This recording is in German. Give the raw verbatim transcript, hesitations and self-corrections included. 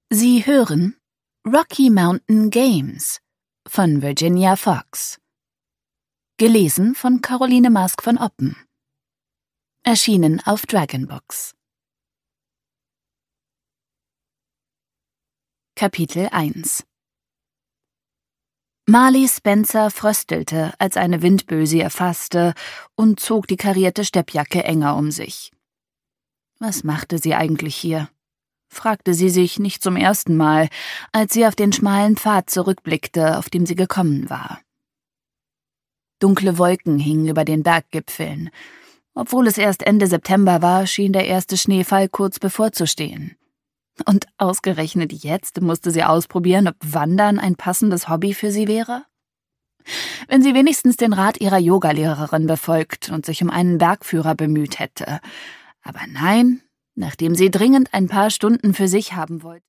Sie hören Rocky Mountain Games von Virginia Fox. Gelesen von Caroline Mask von Oppen. Erschienen auf Dragonbooks. Kapitel eins. Marley Spencer fröstelte, als eine Windböe sie erfasste, und zog die karierte Steppjacke enger um sich. Was machte sie eigentlich hier? Fragte sie sich nicht zum ersten Mal, als sie auf den schmalen Pfad zurückblickte, auf dem sie gekommen war. Dunkle Wolken hingen über den Berggipfeln. Obwohl es erst Ende September war, schien der erste Schneefall kurz bevorzustehen. Und ausgerechnet jetzt musste sie ausprobieren, ob Wandern ein passendes Hobby für sie wäre? Wenn sie wenigstens den Rat ihrer Yogalehrerin befolgt und sich um einen Bergführer bemüht hätte. Aber nein, nachdem sie dringend ein paar Stunden für sich haben wollte.